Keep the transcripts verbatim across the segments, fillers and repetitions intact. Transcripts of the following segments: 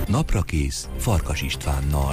Naprakész Farkas Istvánnal.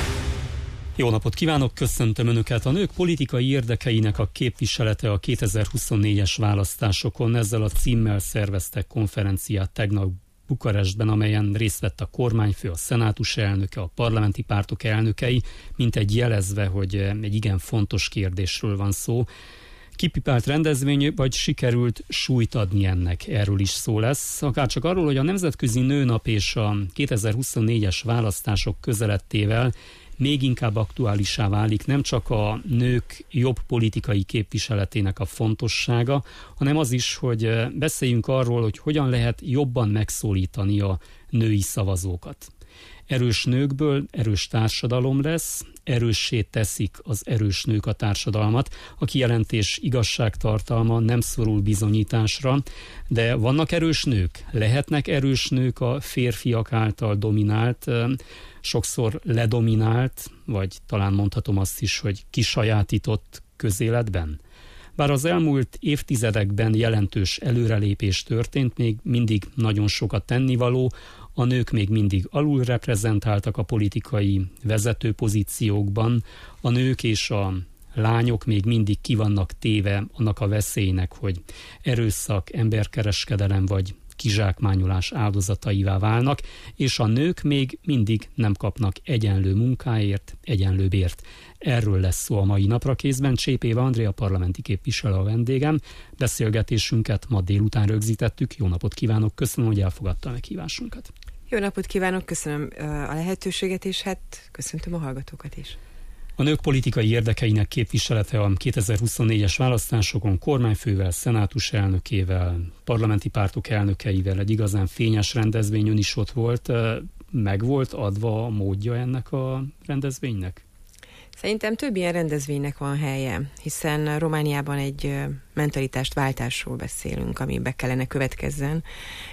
Jó napot kívánok, köszöntöm Önöket! A nők politikai érdekeinek a képviselete a kétezer-huszonnégyes választásokon, ezzel a címmel szerveztek konferenciát tegnap Bukarestben, amelyen részt vett a kormányfő, a szenátus elnöke, a parlamenti pártok elnökei, mintegy jelezve, hogy egy igen fontos kérdésről van szó. Kipipált rendezvény, vagy sikerült súlyt adni ennek? Erről is szó lesz. Akárcsak arról, hogy a Nemzetközi Nőnap és a kétezer-huszonnégyes választások közelettével még inkább aktuálissá válik nem csak a nők jobb politikai képviseletének a fontossága, hanem az is, hogy beszéljünk arról, hogy hogyan lehet jobban megszólítani a női szavazókat. Erős nőkből erős társadalom lesz, erőssé teszik az erős nők a társadalmat. A kijelentés igazságtartalma nem szorul bizonyításra, de vannak erős nők, lehetnek erős nők a férfiak által dominált, sokszor ledominált, vagy talán mondhatom azt is, hogy kisajátított közéletben. Bár az elmúlt évtizedekben jelentős előrelépés történt, még mindig nagyon sokat tennivaló, a nők még mindig alulreprezentáltak a politikai vezető pozíciókban, a nők és a lányok még mindig ki vannak téve annak a veszélynek, hogy erőszak, emberkereskedelem vagy kizsákmányolás áldozataivá válnak, és a nők még mindig nem kapnak egyenlő munkáért, egyenlő bért. Erről lesz szó a mai Naprakészben. Csép Éva Andrea parlamenti képviselő a vendégem. Beszélgetésünket ma délután rögzítettük. Jó napot kívánok, köszönöm, hogy elfogadta a meghívásunkat. Jó napot kívánok, köszönöm a lehetőséget, és hát köszöntöm a hallgatókat is. A nők politikai érdekeinek képviselete a kétezer-huszonnégyes választásokon kormányfővel, szenátus elnökével, parlamenti pártok elnökeivel egy igazán fényes rendezvényön is ott volt. Meg volt adva a módja ennek a rendezvénynek? Szerintem több ilyen rendezvénynek van helye, hiszen Romániában egy mentalitást váltásról beszélünk, ami be kellene következzen,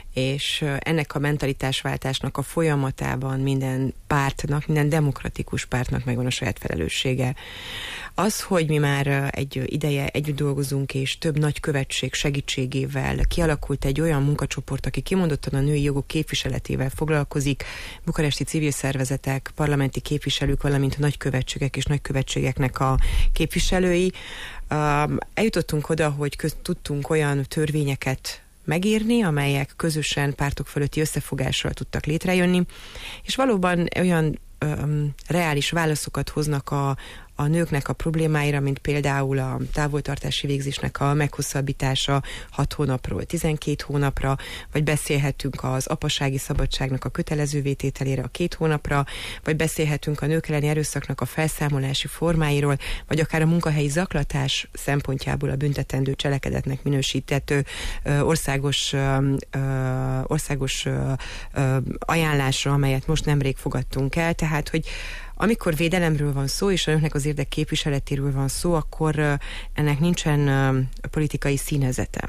és ennek a mentalitásváltásnak a folyamatában minden pártnak, minden demokratikus pártnak megvan a saját felelőssége. Az, hogy mi már egy ideje együtt dolgozunk, és több nagykövetség segítségével kialakult egy olyan munkacsoport, aki kimondottan a női jogok képviseletével foglalkozik, bukaresti civil szervezetek, parlamenti képviselők, valamint a nagykövetségek és nagykövetségeknek a képviselői. Eljutottunk oda, hogy köz, tudtunk olyan törvényeket megírni, amelyek közösen pártok fölötti összefogással tudtak létrejönni, és valóban olyan um, reális válaszokat hoznak a, a nőknek a problémáira, mint például a távoltartási végzésnek a meghosszabbítása hat hónapról tizenkét hónapra, vagy beszélhetünk az apasági szabadságnak a kötelezővé tételére a két hónapra, vagy beszélhetünk a nők elleni erőszaknak a felszámolási formáiról, vagy akár a munkahelyi zaklatás szempontjából a büntetendő cselekedetnek minősítető ö, országos, ö, országos ö, ö, ajánlásra, amelyet most nemrég fogadtunk el. Tehát, hogy amikor védelemről van szó, és a nőknek az érdek képviseletéről van szó, akkor ennek nincsen politikai színezete.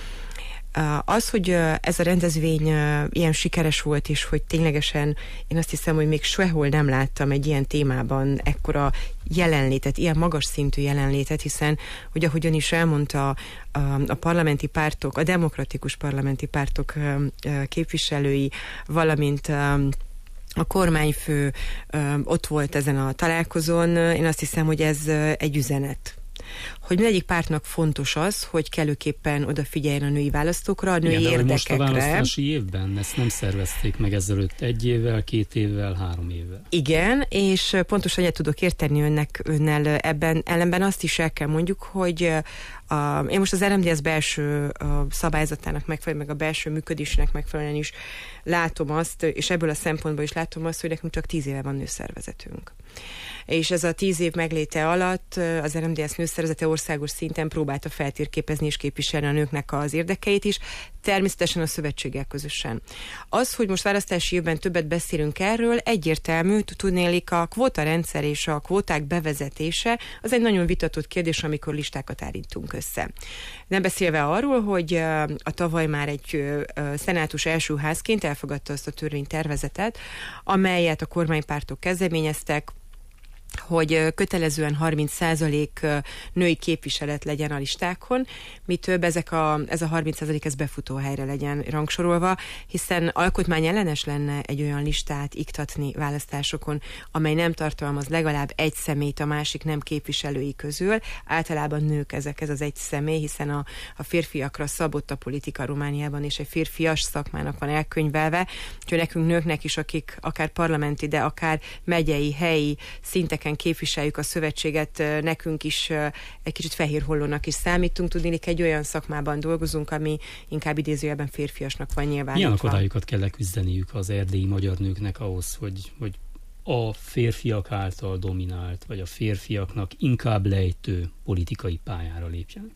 Az, hogy ez a rendezvény ilyen sikeres volt, és hogy ténylegesen én azt hiszem, hogy még sehol nem láttam egy ilyen témában ekkora jelenlétet, ilyen magas szintű jelenlétet, hiszen, hogy ahogyan is elmondta, a, a parlamenti pártok, a demokratikus parlamenti pártok képviselői, valamint a kormányfő ö, ott volt ezen a találkozón. Én azt hiszem, hogy ez ö, egy üzenet. Hogy mindegyik pártnak fontos az, hogy kellőképpen odafigyeljen a női választókra, a női igen, érdekekre. Most a választási évben ezt nem szervezték meg ezelőtt egy évvel, két évvel, három évvel. Igen, és pontosan egyet tudok érteni önnek, önnel ebben, ellenben azt is el kell mondjuk, hogy a, én most az er em dé es belső a szabályzatának megfelelően, meg a belső működésének megfelelően is látom azt, és ebből a szempontból is látom azt, hogy nekünk csak tíz éve van nőszervezetünk. És ez a tíz év megléte alatt az er em dé es nőszervezete országos szinten próbálta feltérképezni és képviselni a nőknek az érdekeit is, természetesen a szövetséggel közösen. Az, hogy most választási évben többet beszélünk erről, egyértelmű, tudnélik a kvótarendszer és a kvóták bevezetése, az egy nagyon vitatott kérdés, amikor listákat állítunk össze. Nem beszélve arról, hogy a tavaly már egy szenátus elsőházként elfogadta azt a törvénytervezetet, amelyet a kormánypártok kezdeményeztek, hogy kötelezően harminc százalék női képviselet legyen a listákon, mi több ezek a, ez a harminc százalék ez befutó helyre legyen rangsorolva, hiszen alkotmányellenes lenne egy olyan listát iktatni választásokon, amely nem tartalmaz legalább egy személyt a másik nem képviselői közül. Általában nők ezek, ez az egy személy, hiszen a, a férfiakra szabott a politika Romániában, és egy férfias szakmának van elkönyvelve, úgyhogy nekünk nőknek is, akik akár parlamenti, de akár megyei, helyi szinteken képviseljük a szövetséget, nekünk is egy kicsit fehér hollónak is számítunk. Tudniillik, egy olyan szakmában dolgozunk, ami inkább idézőjelben férfiasnak van nyilvánítva. Milyen akadályokat kell leküzdeniük az erdélyi magyar nőknek ahhoz, hogy, hogy a férfiak által dominált, vagy a férfiaknak inkább lejtő politikai pályára lépjenek?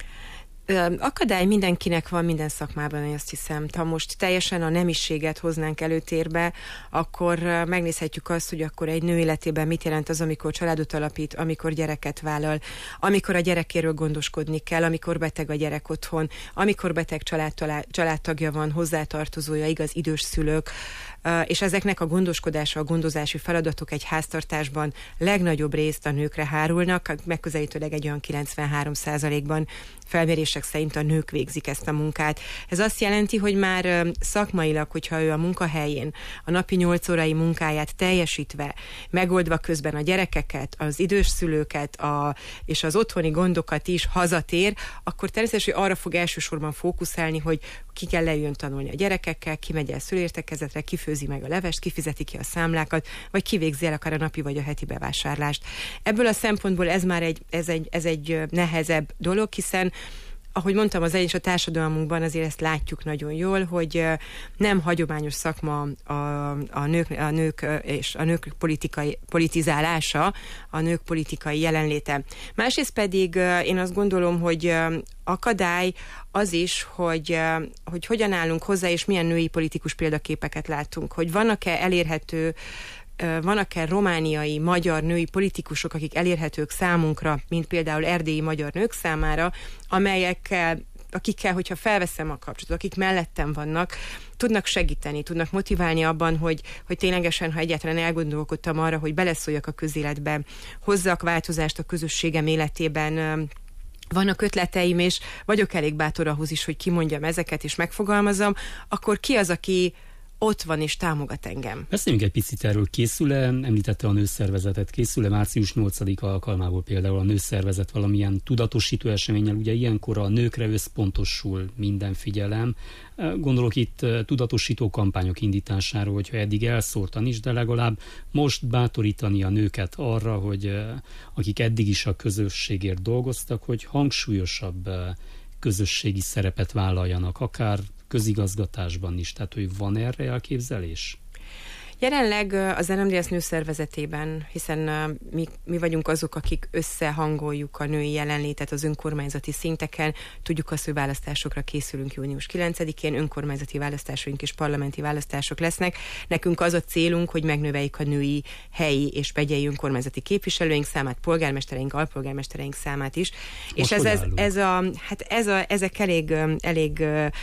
Akadály mindenkinek van minden szakmában, én azt hiszem. Ha most teljesen a nemiséget hoznánk előtérbe, akkor megnézhetjük azt, hogy akkor egy nő életében mit jelent az, amikor családot alapít, amikor gyereket vállal, amikor a gyerekéről gondoskodni kell, amikor beteg a gyerek otthon, amikor beteg család, családtagja van, hozzátartozója, igaz, idős szülők, és ezeknek a gondoskodása, a gondozási feladatok egy háztartásban legnagyobb részt a nőkre hárulnak, megközelítőleg egy olyan kilencvenhárom százalékban felmérések szerint a nők végzik ezt a munkát. Ez azt jelenti, hogy már szakmailag, hogyha ő a munkahelyén a napi nyolc órai munkáját teljesítve, megoldva közben a gyerekeket, az idős szülőket a, és az otthoni gondokat is hazatér, akkor természetesen arra fog elsősorban fókuszálni, hogy ki kell leüljön tanulni a gyerekekkel, ki megy el szülőértekezetre, kifőzi meg a levest, kifizeti ki a számlákat, vagy kivégzi el akár a napi vagy a heti bevásárlást. Ebből a szempontból ez már egy, ez egy, ez egy nehezebb dolog, hiszen ahogy mondtam, az egyes a társadalmunkban azért ezt látjuk nagyon jól, hogy nem hagyományos szakma a, a, nők, a nők és a nők politikai politizálása, a nők politikai jelenléte. Másrészt pedig én azt gondolom, hogy akadály az is, hogy, hogy hogyan állunk hozzá, és milyen női politikus példaképeket látunk, hogy vannak-e elérhető vannak-e romániai magyar női politikusok, akik elérhetők számunkra, mint például erdélyi magyar nők számára, amelyekkel, akikkel, hogyha felveszem a kapcsolatot, akik mellettem vannak, tudnak segíteni, tudnak motiválni abban, hogy, hogy ténylegesen, ha egyáltalán elgondolkodtam arra, hogy beleszóljak a közéletbe, hozzak változást a közösségem életében, vannak ötleteim, és vagyok elég bátor ahhoz is, hogy kimondjam ezeket, és megfogalmazom, akkor ki az, aki ott van és támogat engem. Beszéljünk egy picit erről. Készül-e, említette a nőszervezetet, készül-e március nyolcadika alkalmából például a nőszervezet valamilyen tudatosító eseménnyel? Ugye ilyenkor a nőkre összpontosul minden figyelem. Gondolok itt tudatosító kampányok indításáról, hogyha eddig elszórtan is, de legalább most bátorítani a nőket arra, hogy akik eddig is a közösségért dolgoztak, hogy hangsúlyosabb közösségi szerepet vállaljanak, akár közigazgatásban is, tehát hogy van erre elképzelés? Jelenleg az er em dé es nőszervezetében, hiszen mi, mi vagyunk azok, akik összehangoljuk a női jelenlétet az önkormányzati szinteken, tudjuk azt, hogy választásokra készülünk június kilencedikén, önkormányzati választásunk és parlamenti választások lesznek. Nekünk az a célunk, hogy megnöveljük a női helyi és megyei önkormányzati képviselőink számát, polgármestereink, alpolgármestereink számát is. Most és ez, ez, ez a, hát ez a, ezek elég, elég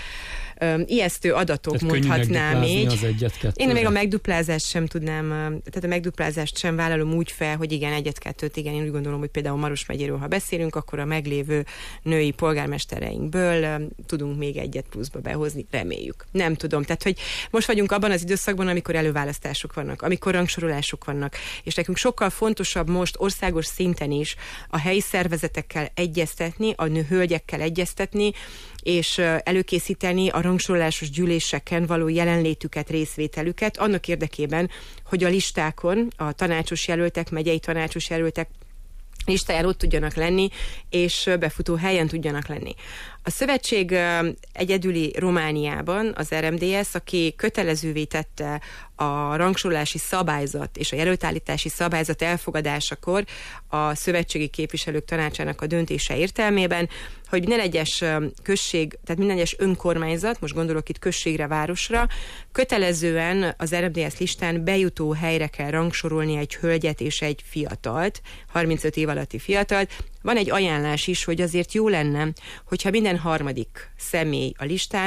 ijesztő adatok, tehát mondhatnám így. Én még a megduplázást sem tudnám, tehát a megduplázást sem vállalom úgy fel, hogy igen, egyet-kettőt, igen, én úgy gondolom, hogy például Maros megyéről, ha beszélünk, akkor a meglévő női polgármestereinkből tudunk még egyet pluszba behozni, reméljük. Nem tudom, tehát hogy most vagyunk abban az időszakban, amikor előválasztások vannak, amikor rangsorolások vannak, és nekünk sokkal fontosabb most országos szinten is a helyi szervezetekkel egyeztetni, a nő hölgyekkel egyeztetni, és előkészíteni a rangsorolásos gyűléseken való jelenlétüket, részvételüket, annak érdekében, hogy a listákon a tanácsos jelöltek, megyei tanácsos jelöltek listáján ott tudjanak lenni, és befutó helyen tudjanak lenni. A szövetség egyedüli Romániában az er em dé es, aki kötelezővé tette a rangsorolási szabályzat és a jelöltállítási szabályzat elfogadásakor a szövetségi képviselők tanácsának a döntése értelmében, hogy minden egyes község, tehát minden egyes önkormányzat, most gondolok itt községre, városra, kötelezően az er em dé es listán bejutó helyre kell rangsorolni egy hölgyet és egy fiatalt, harmincöt év alatti fiatalt. Van egy ajánlás is, hogy azért jó lenne, hogyha minden harmadik személy a listán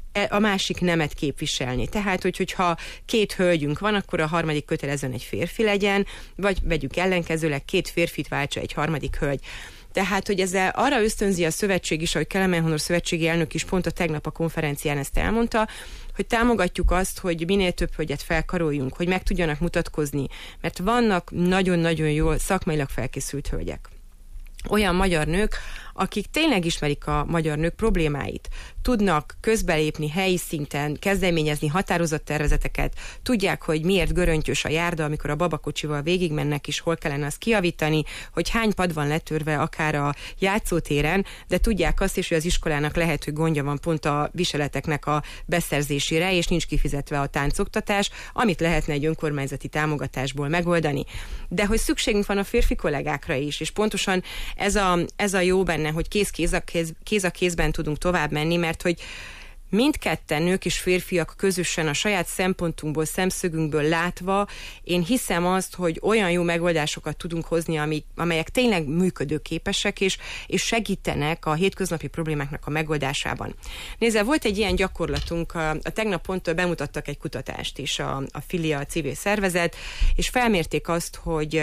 a másik nemet képviselni. Tehát, hogy, hogyha két hölgyünk van, akkor a harmadik kötelezően egy férfi legyen, vagy vegyük ellenkezőleg, két férfit váltsa egy harmadik hölgy. Tehát, hogy ezzel arra ösztönzi a szövetség is, ahogy Kelemen Honor szövetségi elnök is pont a tegnap a konferencián ezt elmondta, hogy támogatjuk azt, hogy minél több hölgyet felkaroljunk, hogy meg tudjanak mutatkozni, mert vannak nagyon-nagyon jól szakmailag felkészült hölgyek. Olyan magyar nők, akik tényleg ismerik a magyar nők problémáit, tudnak közbelépni helyi szinten, kezdeményezni határozott tervezeteket, tudják, hogy miért göröntyös a járda, amikor a babakocsival végigmennek, és hol kellene azt kijavítani, hogy hány pad van letörve akár a játszótéren, de tudják azt is, hogy az iskolának lehet, hogy gondja van pont a viseleteknek a beszerzésére, és nincs kifizetve a táncoktatás, amit lehetne egy önkormányzati támogatásból megoldani. De hogy szükségünk van a férfi kollégákra is, és pontosan ez a, ez a jó benne, hogy kéz, kéz, a kéz, kéz a kézben tudunk tovább menni, mert hogy mindketten, nők és férfiak közösen a saját szempontunkból, szemszögünkből látva, én hiszem azt, hogy olyan jó megoldásokat tudunk hozni, amik, amelyek tényleg működőképesek, és, és segítenek a hétköznapi problémáknak a megoldásában. Nézzel, volt egy ilyen gyakorlatunk, a, a tegnap pont bemutattak egy kutatást is, a, a Filia civil szervezet, és felmérték azt, hogy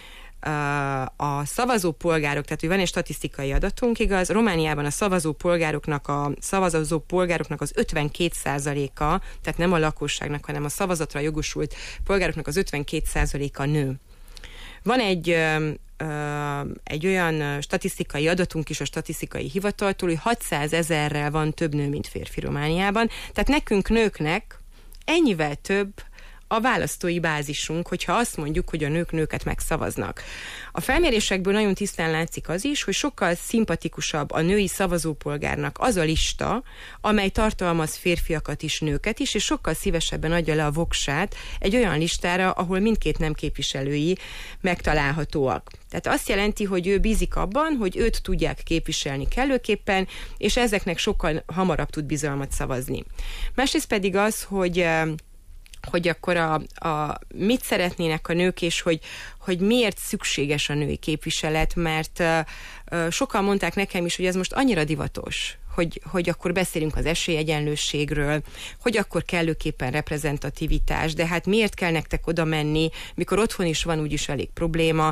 a szavazó polgárok, tehát hogy van egy statisztikai adatunk, igaz, Romániában a szavazó polgároknak a szavazó polgároknak az ötvenkét százaléka, tehát nem a lakosságnak, hanem a szavazatra jogosult polgároknak az ötvenkét százaléka nő. Van egy, ö, ö, egy olyan statisztikai adatunk is a statisztikai hivataltól, hogy hatszázezerrel van több nő, mint férfi Romániában, tehát nekünk nőknek ennyivel több a választói bázisunk, hogyha azt mondjuk, hogy a nők nőket megszavaznak. A felmérésekből nagyon tisztán látszik az is, hogy sokkal szimpatikusabb a női szavazópolgárnak az a lista, amely tartalmaz férfiakat is, nőket is, és sokkal szívesebben adja le a voksát egy olyan listára, ahol mindkét nem képviselői megtalálhatóak. Tehát azt jelenti, hogy ő bízik abban, hogy őt tudják képviselni kellőképpen, és ezeknek sokkal hamarabb tud bizalmat szavazni. Másrészt pedig az, hogy hogy akkor a, a, mit szeretnének a nők, és hogy, hogy miért szükséges a női képviselet, mert uh, uh, sokan mondták nekem is, hogy ez most annyira divatos, hogy, hogy akkor beszélünk az esélyegyenlőségről, hogy akkor kellőképpen reprezentativitás, de hát miért kell nektek oda menni, mikor otthon is van úgyis elég probléma.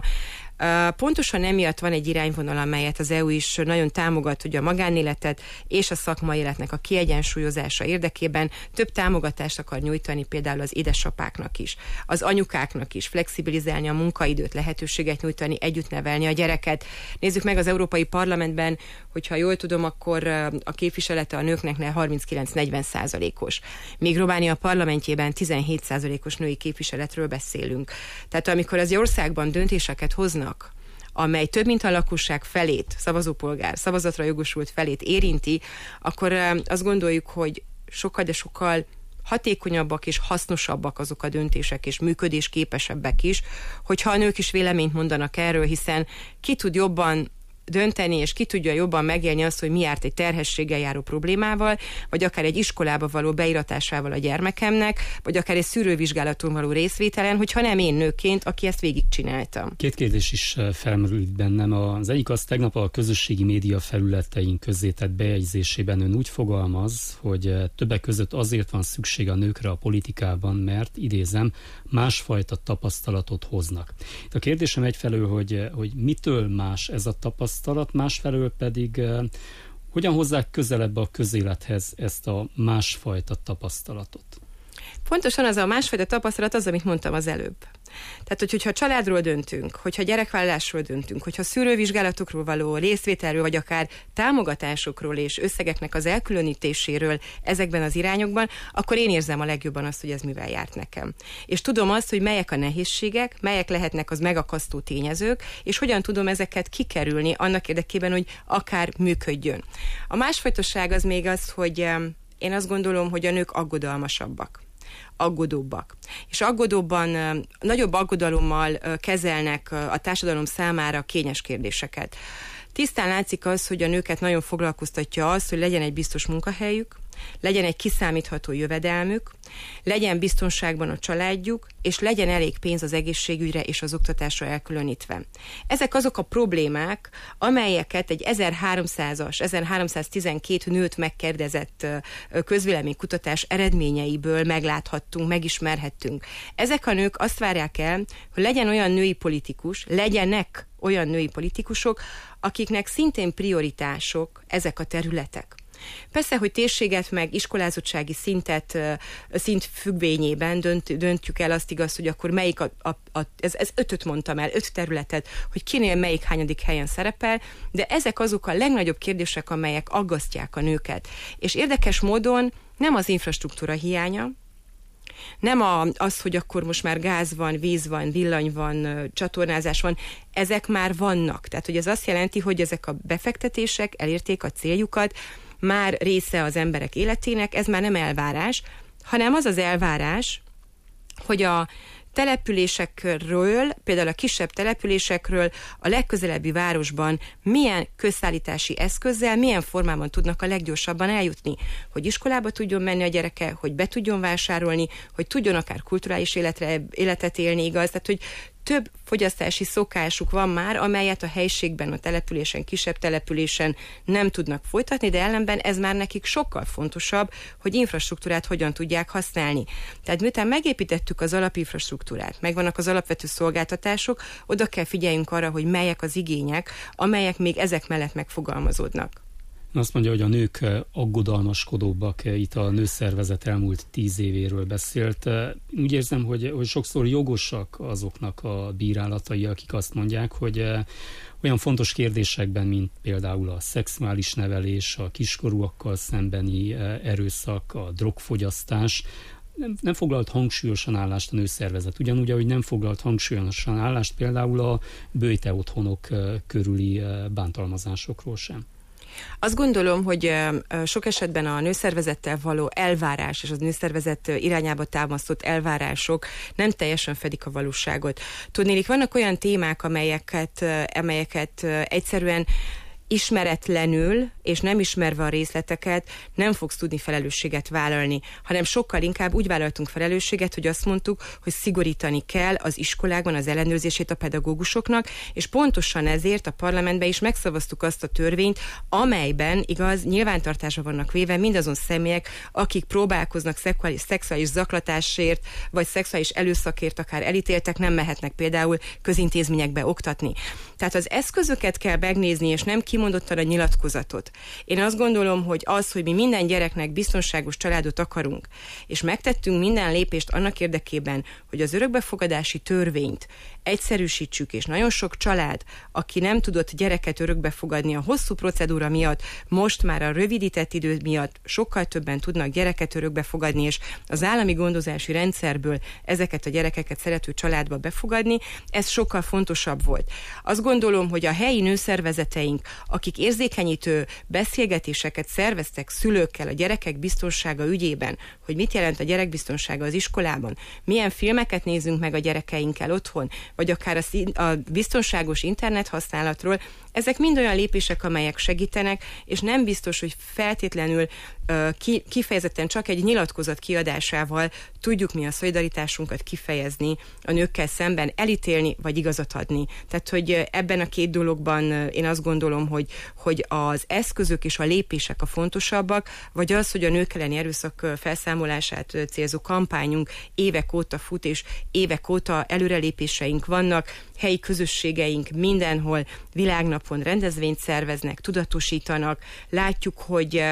Pontosan emiatt van egy irányvonal, amelyet az é u is nagyon támogat, hogy a magánéletet és a szakmai életnek a kiegyensúlyozása érdekében több támogatást akar nyújtani például az édesapáknak is, az anyukáknak is, flexibilizálni a munkaidőt, lehetőséget nyújtani, együtt nevelni a gyereket. Nézzük meg az Európai Parlamentben, hogyha jól tudom, akkor a képviselete a nőknek harminckilenc-negyven százalékos. Míg Románia parlamentjében tizenhét százalékos női képviseletről beszélünk. Tehát amikor az országban döntéseket hoznak, amely több mint a lakosság felét, szavazópolgár, szavazatra jogosult felét érinti, akkor azt gondoljuk, hogy sokkal, de sokkal hatékonyabbak és hasznosabbak azok a döntések, és működésképesebbek is, hogyha a nők is véleményt mondanak erről, hiszen ki tud jobban dönteni, és ki tudja jobban megélni azt, hogy mi járt egy terhességgel járó problémával, vagy akár egy iskolába való beiratásával a gyermekemnek, vagy akár egy szűrővizsgálaton való részvételen, hogyha nem én nőként, aki ezt végigcsináltam. Két kérdés is felmerült bennem. Az egyik az, tegnap a közösségi média felületein közzétett bejegyzésében ön úgy fogalmaz, hogy többek között azért van szükség a nőkre a politikában, mert, idézem, másfajta tapasztalatot hoznak. A kérdésem egyfelől, hogy, hogy mitől más ez a tapasztalat, másfelől pedig hogyan hozzák közelebb a közélethez ezt a másfajta tapasztalatot? Pontosan az a másfajta tapasztalat az, amit mondtam az előbb. Tehát, hogy, hogyha családról döntünk, hogyha gyerekvállalásról döntünk, hogyha szűrővizsgálatokról való részvételről, vagy akár támogatásokról és összegeknek az elkülönítéséről ezekben az irányokban, akkor én érzem a legjobban azt, hogy ez mivel járt nekem. És tudom azt, hogy melyek a nehézségek, melyek lehetnek az megakasztó tényezők, és hogyan tudom ezeket kikerülni annak érdekében, hogy akár működjön. A másfajtaság az még az, hogy én azt gondolom, hogy a nők aggodalmasabbak, aggódóbbak. És aggódóbban, nagyobb aggodalommal kezelnek a társadalom számára kényes kérdéseket. Tisztán látszik az, hogy a nőket nagyon foglalkoztatja az, hogy legyen egy biztos munkahelyük, legyen egy kiszámítható jövedelmük, legyen biztonságban a családjuk, és legyen elég pénz az egészségügyre és az oktatásra elkülönítve. Ezek azok a problémák, amelyeket egy ezerháromszázas, ezerháromszáztizenkét nőt megkérdezett közvéleménykutatás eredményeiből megláthattunk, megismerhettünk. Ezek a nők azt várják el, hogy legyen olyan női politikus, legyenek olyan női politikusok, akiknek szintén prioritások ezek a területek. Persze, hogy térséget meg iskolázottsági szintet, szint függvényében dönt, döntjük el, azt igaz, hogy akkor melyik, a, a, a, ez, ez ötöt mondtam el, öt területet, hogy kinél melyik hányadik helyen szerepel, de ezek azok a legnagyobb kérdések, amelyek aggasztják a nőket. És érdekes módon nem az infrastruktúra hiánya, nem a, az, hogy akkor most már gáz van, víz van, villany van, csatornázás van, ezek már vannak. Tehát, hogy ez azt jelenti, hogy ezek a befektetések elérték a céljukat, már része az emberek életének, ez már nem elvárás, hanem az az elvárás, hogy a településekről, például a kisebb településekről a legközelebbi városban milyen közszállítási eszközzel, milyen formában tudnak a leggyorsabban eljutni, hogy iskolába tudjon menni a gyereke, hogy be tudjon vásárolni, hogy tudjon akár kulturális életre, életet élni, igaz, tehát hogy több fogyasztási szokásuk van már, amelyet a helységben, a településen, kisebb településen nem tudnak folytatni, de ellenben ez már nekik sokkal fontosabb, hogy infrastruktúrát hogyan tudják használni. Tehát miután megépítettük az alapinfrastruktúrát, megvannak az alapvető szolgáltatások, oda kell figyeljünk arra, hogy melyek az igények, amelyek még ezek mellett megfogalmazódnak. Azt mondja, hogy a nők aggodalmaskodóbbak, itt a nőszervezet elmúlt tíz évéről beszélt. Úgy érzem, hogy, hogy sokszor jogosak azoknak a bírálatai, akik azt mondják, hogy olyan fontos kérdésekben, mint például a szexuális nevelés, a kiskorúakkal szembeni erőszak, a drogfogyasztás, nem, nem foglalt hangsúlyosan állást a nőszervezet. Ugyanúgy, ahogy nem foglalt hangsúlyosan állást például a böjte otthonok körüli bántalmazásokról sem. Azt gondolom, hogy sok esetben a nőszervezettel való elvárás és az nőszervezet irányába támasztott elvárások nem teljesen fedik a valóságot. Tudnélik, vannak olyan témák, amelyeket, amelyeket egyszerűen ismeretlenül, és nem ismerve a részleteket nem fogsz tudni felelősséget vállalni, hanem sokkal inkább úgy vállaltunk felelősséget, hogy azt mondtuk, hogy szigorítani kell az iskolákban az ellenőrzését a pedagógusoknak, és pontosan ezért a parlamentben is megszavaztuk azt a törvényt, amelyben, igaz, nyilvántartásba vannak véve mindazon személyek, akik próbálkoznak szexuális, szexuális zaklatásért, vagy szexuális előszakért akár elítéltek, nem mehetnek például közintézményekbe oktatni. Tehát az eszközöket kell megnézni, és nem kimondottan a nyilatkozatot. Én azt gondolom, hogy az, hogy mi minden gyereknek biztonságos családot akarunk, és megtettünk minden lépést annak érdekében, hogy az örökbefogadási törvényt egyszerűsítsük, és nagyon sok család, aki nem tudott gyereket örökbefogadni a hosszú procedúra miatt, most már a rövidített idő miatt sokkal többen tudnak gyereket örökbefogadni, és az állami gondozási rendszerből ezeket a gyerekeket szerető családba befogadni, ez sokkal fontosabb volt. Azt gondolom, hogy a helyi nőszervezeteink, akik érzékenyítő beszélgetéseket szerveztek szülőkkel a gyerekek biztonsága ügyében, hogy mit jelent a gyerekbiztonsága az iskolában, milyen filmeket nézünk meg a gyerekeinkkel otthon, vagy akár a, a biztonságos internet használatról, ezek mind olyan lépések, amelyek segítenek, és nem biztos, hogy feltétlenül uh, ki, kifejezetten csak egy nyilatkozat kiadásával tudjuk mi a szolidaritásunkat kifejezni a nőkkel szemben, elítélni, vagy igazat adni. Tehát, hogy ebben a két dologban én azt gondolom, hogy, hogy az eszközök és a lépések a fontosabbak, vagy az, hogy a nők elleni erőszak felszámolását célzó kampányunk évek óta fut, és évek óta előrelépéseink vannak, helyi közösségeink mindenhol világnapon rendezvényt szerveznek, tudatosítanak, látjuk, hogy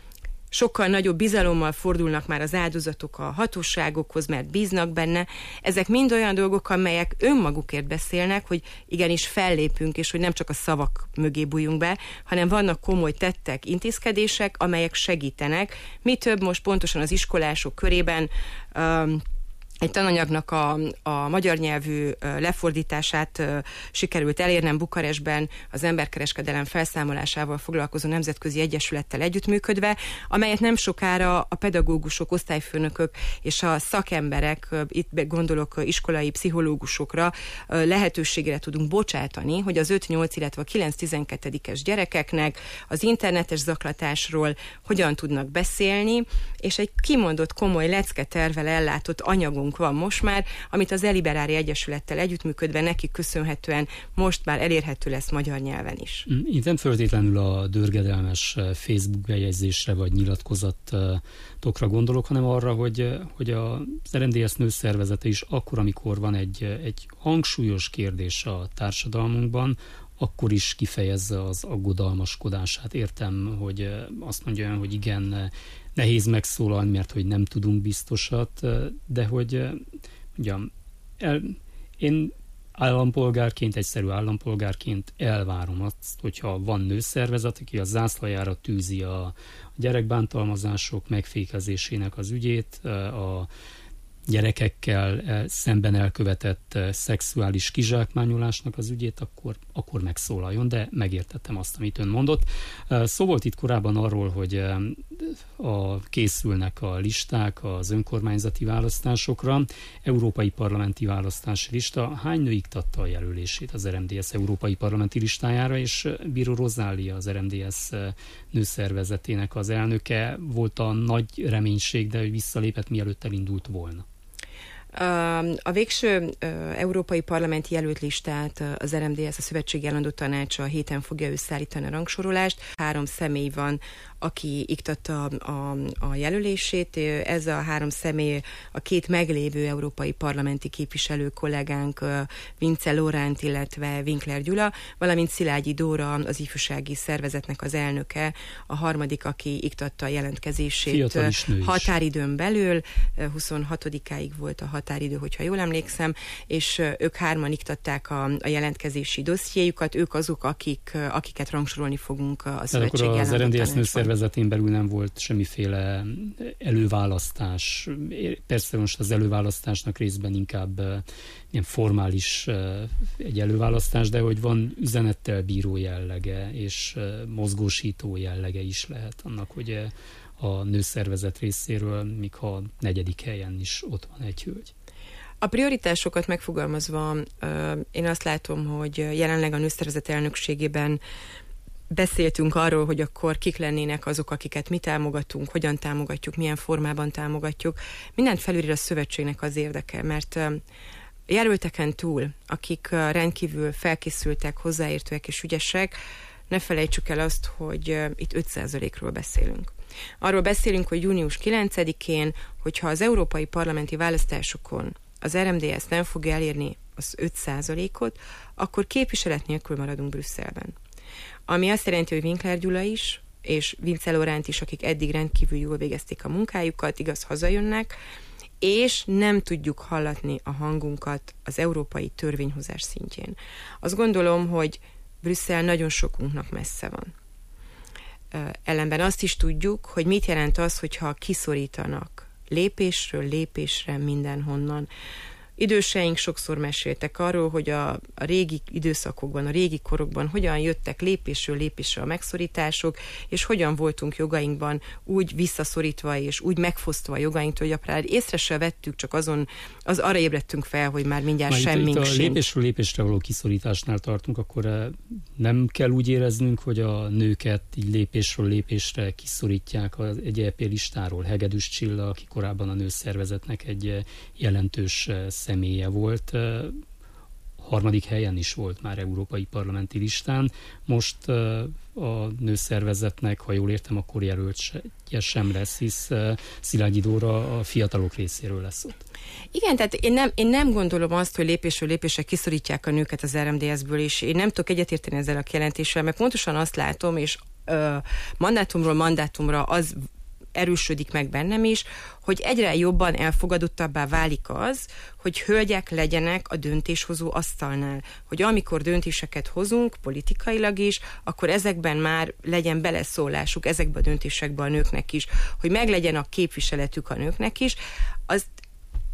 sokkal nagyobb bizalommal fordulnak már az áldozatok a hatóságokhoz, mert bíznak benne. Ezek mind olyan dolgok, amelyek önmagukért beszélnek, hogy igenis fellépünk, és hogy nem csak a szavak mögé bújjunk be, hanem vannak komoly tettek, intézkedések, amelyek segítenek. Mi több most pontosan az iskolások körében um, egy tananyagnak a, a magyar nyelvű lefordítását sikerült elérnem Bukarestben az emberkereskedelem felszámolásával foglalkozó nemzetközi egyesülettel együttműködve, amelyet nem sokára a pedagógusok, osztályfőnökök és a szakemberek, itt gondolok iskolai pszichológusokra, lehetőségre tudunk bocsátani, hogy az öt-nyolc, illetve a kilenc-tizenkettedikes gyerekeknek az internetes zaklatásról hogyan tudnak beszélni, és egy kimondott komoly lecketervvel ellátott anyagunk van most már, amit az Eliberári Egyesülettel együttműködve nekik köszönhetően most már elérhető lesz magyar nyelven is. Itt nem feltétlenül a dörgedelmes Facebook bejegyzésre vagy nyilatkozatokra gondolok, hanem arra, hogy, hogy az er em dé es nőszervezete is akkor, amikor van egy, egy hangsúlyos kérdés a társadalmunkban, akkor is kifejezze az aggodalmaskodását. Értem, hogy azt mondja, hogy igen, nehéz megszólalni, mert hogy nem tudunk biztosat, de hogy mondjam, el, én állampolgárként, egyszerű állampolgárként elvárom azt, hogyha van nőszervezet, aki a zászlajára tűzi a gyerekbántalmazások megfékezésének az ügyét, a gyerekekkel szemben elkövetett szexuális kizsákmányolásnak az ügyét, akkor, akkor megszólaljon, de megértettem azt, amit ön mondott. Szó volt itt korábban arról, hogy a, készülnek a listák az önkormányzati választásokra, európai parlamenti választási lista. Hány nő iktatta a jelölését az er em dé es európai parlamenti listájára, és Bíró Rozália, az er em dé es nőszervezetének az elnöke, volt a nagy reménység, de hogy visszalépett, mielőtt elindult volna. A végső európai parlamenti jelölt listát az er em dé es, a Szövetségi Állandó Tanácsa a héten fogja összeállítani a rangsorolást. Három személy van, aki iktatta a, a jelölését. Ez a három személy a két meglévő európai parlamenti képviselő kollégánk, Vince Loránt, illetve Winkler Gyula, valamint Szilágyi Dóra, az ifjúsági szervezetnek az elnöke, a harmadik, aki iktatta a jelentkezését határidőn belül. huszonhatodikáig volt a határidő, hogyha jól emlékszem, és ők hárman iktatták a, a jelentkezési dossziéjukat, ők azok, akik, akiket rangsorolni fogunk a Szövetségi Állandó Tanácsban. Az er em dé es nőszervezetén belül nem volt semmiféle előválasztás. Persze most az előválasztásnak részben inkább ilyen formális egy előválasztás, de hogy van üzenettel bíró jellege, és mozgósító jellege is lehet annak, hogy a nőszervezet részéről, míg ha negyedik helyen is ott van egy hölgy. A prioritásokat megfogalmazva én azt látom, hogy jelenleg a nőszervezet elnökségében beszéltünk arról, hogy akkor kik lennének azok, akiket mi támogatunk, hogyan támogatjuk, milyen formában támogatjuk. Mindent felülír a szövetségnek az érdeke, mert jelölteken túl, akik rendkívül felkészültek, hozzáértőek és ügyesek, ne felejtsük el azt, hogy itt öt százalékról beszélünk. Arról beszélünk, hogy június kilencedikén, hogyha az európai parlamenti választásokon az er em dé es nem fogja elérni az öt százalékot, akkor képviselet nélkül maradunk Brüsszelben. Ami azt jelenti, hogy Winkler Gyula is, és Vince Loránt is, akik eddig rendkívül jól végezték a munkájukat, igaz, hazajönnek, és nem tudjuk hallatni a hangunkat az európai törvényhozás szintjén. Azt gondolom, hogy Brüsszel nagyon sokunknak messze van. Ellenben azt is tudjuk, hogy mit jelent az, hogyha kiszorítanak lépésről lépésre mindenhonnan. Időseink sokszor meséltek arról, hogy a, a régi időszakokban, a régi korokban hogyan jöttek lépésről lépésre a megszorítások, és hogyan voltunk jogainkban úgy visszaszorítva és úgy megfosztva a jogainktól, hogy akár észre se vettük, csak azon, az arra ébredtünk fel, hogy már mindjárt már semmink itt, itt sincs. a lépésről lépésre való kiszorításnál tartunk, akkor nem kell úgy éreznünk, hogy a nőket így lépésről lépésre kiszorítják az egy é pé listáról. Hegedűs Csilla, aki korábban a nőszervezetnek egy jelentős személye volt, harmadik helyen is volt már európai parlamenti listán. Most a nőszervezetnek, ha jól értem, akkor jelöltje sem lesz, hisz Szilágyi Dóra a fiatalok részéről lesz ott. Igen, tehát én nem, én nem gondolom azt, hogy lépésről lépésre kiszorítják a nőket az er em dé es-ből, és én nem tudok egyetérteni ezzel a kijelentéssel, mert pontosan azt látom, és ö, mandátumról mandátumra az erősödik meg bennem is, hogy egyre jobban elfogadottabbá válik az, hogy hölgyek legyenek a döntéshozó asztalnál. Hogy amikor döntéseket hozunk, politikailag is, akkor ezekben már legyen beleszólásuk, ezekbe a döntésekbe a nőknek is. Hogy meglegyen a képviseletük a nőknek is. Az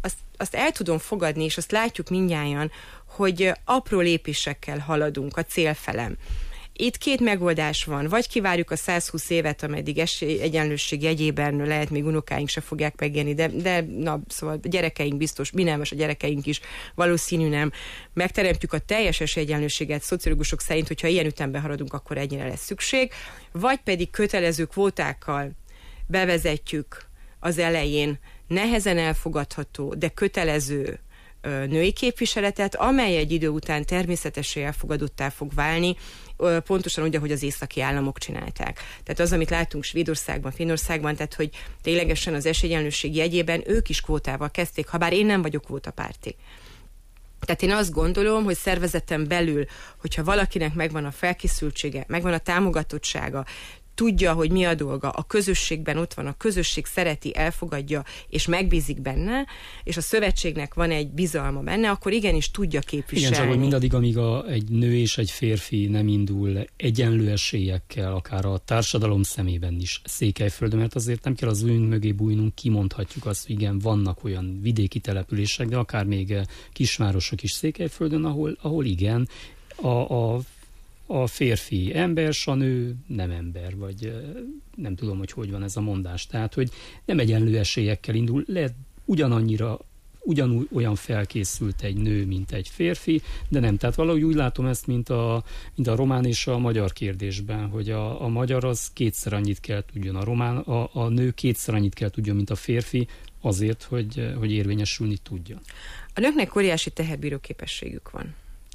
azt, azt el tudom fogadni, és azt látjuk mindnyájan, hogy apró lépésekkel haladunk a célfelem. Itt két megoldás van, vagy kivárjuk a százhúsz évet, ameddig esélyegyenlőség jegyében lehet, még unokáink se fogják megélni, de, de na, szóval a gyerekeink biztos, mi nem, és a gyerekeink is valószínű nem. Megteremtjük a teljes esélyegyenlőséget szociológusok szerint, hogyha ilyen ütemben haladunk, akkor ennyire lesz szükség, vagy pedig kötelező kvótákkal bevezetjük az elején nehezen elfogadható, de kötelező női képviseletet, amely egy idő után természetesen elfogadottá fog válni, pontosan úgy, ahogy az északi államok csinálták. Tehát az, amit látunk Svédországban, Finnországban, tehát hogy ténylegesen az esélyegyenlőség jegyében ők is kvótával kezdték, habár én nem vagyok kvótapárti. Tehát én azt gondolom, hogy szervezeten belül, hogyha valakinek megvan a felkészültsége, megvan a támogatottsága, tudja, hogy mi a dolga, a közösségben ott van, a közösség szereti, elfogadja, és megbízik benne, és a szövetségnek van egy bizalma benne, akkor igenis tudja képviselni. Igen, csak hogy mindaddig, amíg a, egy nő és egy férfi nem indul egyenlő esélyekkel, akár a társadalom szemében is Székelyföldön, mert azért nem kell az ujjunk mögé bújnunk, kimondhatjuk azt, hogy igen, vannak olyan vidéki települések, de akár még kisvárosok is Székelyföldön, ahol, ahol igen, a, a a férfi ember, a nő nem ember, vagy nem tudom, hogy hogy van ez a mondás. Tehát, hogy nem egyenlő esélyekkel indul, lehet ugyanannyira, ugyanúgy olyan felkészült egy nő, mint egy férfi, de nem. Tehát valahogy úgy látom ezt, mint a, mint a román és a magyar kérdésben, hogy a, a magyar az kétszer annyit kell tudjon, a román, a, a nő kétszer annyit kell tudjon, mint a férfi, azért, hogy, hogy érvényesülni tudjon. A nőknek óriási teherbíró képességük van.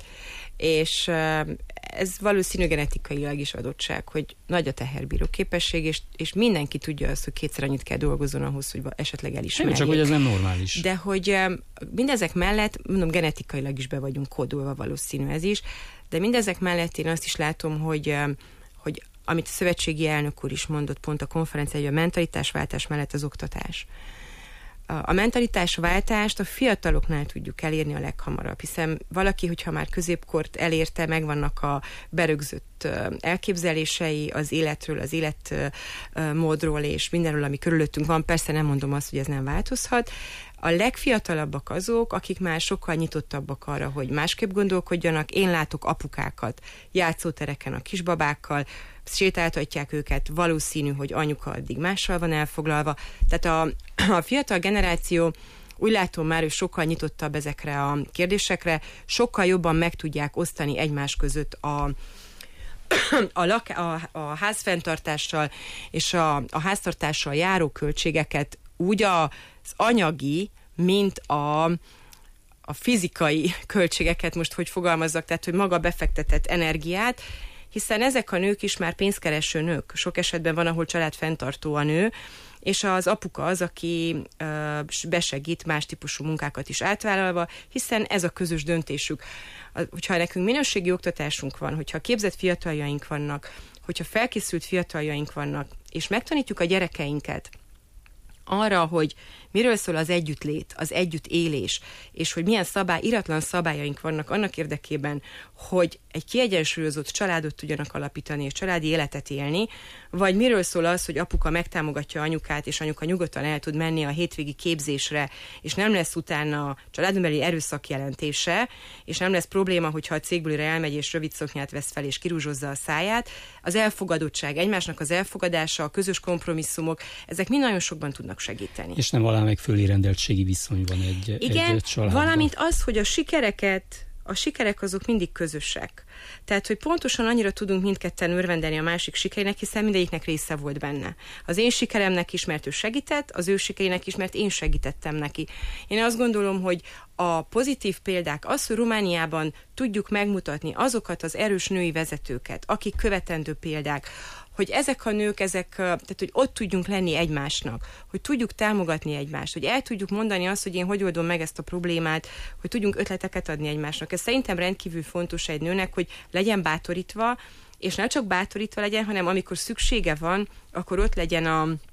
És ez valószínű genetikailag is adottság, hogy nagy a teherbíró képesség, és, és mindenki tudja azt, hogy kétszer annyit kell dolgozzon ahhoz, hogy esetleg elismerjék. Nem, csak hogy ez nem normális. De hogy mindezek mellett, mondom, genetikailag is be vagyunk kódolva, valószínű ez is, de mindezek mellett én azt is látom, hogy, hogy amit a szövetségi elnök úr is mondott pont a konferencián, hogy a mentalitásváltás mellett az oktatás. A mentalitásváltást a fiataloknál tudjuk elérni a leghamarabb, hiszen valaki, hogyha már középkort elérte, megvannak a berögzött elképzelései az életről, az életmódról és mindenről, ami körülöttünk van. Persze nem mondom azt, hogy ez nem változhat. A legfiatalabbak azok, akik már sokkal nyitottabbak arra, hogy másképp gondolkodjanak. Én látok apukákat játszótereken a kisbabákkal, sétáltatják őket, valószínű, hogy anyuka addig mással van elfoglalva. Tehát a, a fiatal generáció úgy látom már, hogy sokkal nyitottabb ezekre a kérdésekre, sokkal jobban meg tudják osztani egymás között a A, lak- a, a házfenntartással és a, a háztartással járó költségeket úgy az anyagi, mint a, a fizikai költségeket, most hogy fogalmazzak, tehát hogy maga befektetett energiát, hiszen ezek a nők is már pénzkereső nők. Sok esetben van, ahol családfenntartó a nő, és az apuka az, aki ö, besegít más típusú munkákat is átvállalva, hiszen ez a közös döntésük. Hogyha nekünk minőségi oktatásunk van, hogyha képzett fiataljaink vannak, hogyha felkészült fiataljaink vannak, és megtanítjuk a gyerekeinket arra, hogy miről szól az együttlét, az együttélés, és hogy milyen szabály, iratlan szabályaink vannak annak érdekében, hogy egy kiegyensúlyozott családot tudjanak alapítani, és családi életet élni, vagy miről szól az, hogy apuka megtámogatja anyukát, és anyuka nyugodtan el tud menni a hétvégi képzésre, és nem lesz utána családon belüli erőszak jelentése, és nem lesz probléma, hogyha a cégbulira elmegy, és rövid szoknyát vesz fel, és kirúzsozza a száját. Az elfogadottság, egymásnak az elfogadása, a közös kompromisszumok, ezek mind nagyon sokban tudnak segíteni. És nem alá meg fölé rendeltségi viszony van egy, igen, egy családban. Valamint az, hogy a sikereket, a sikerek azok mindig közösek. Tehát, hogy pontosan annyira tudunk mindketten örvendeni a másik sikerének, hiszen mindegyiknek része volt benne. Az én sikeremnek is, mert ő segített, az ő sikerének is, mert én segítettem neki. Én azt gondolom, hogy a pozitív példák, az, hogy Romániában tudjuk megmutatni azokat az erős női vezetőket, akik követendő példák, hogy ezek a nők, ezek, tehát hogy ott tudjunk lenni egymásnak, hogy tudjuk támogatni egymást, hogy el tudjuk mondani azt, hogy én hogy oldom meg ezt a problémát, hogy tudjunk ötleteket adni egymásnak. Ez szerintem rendkívül fontos egy nőnek, hogy legyen bátorítva, és nem csak bátorítva legyen, hanem amikor szüksége van, akkor ott legyen a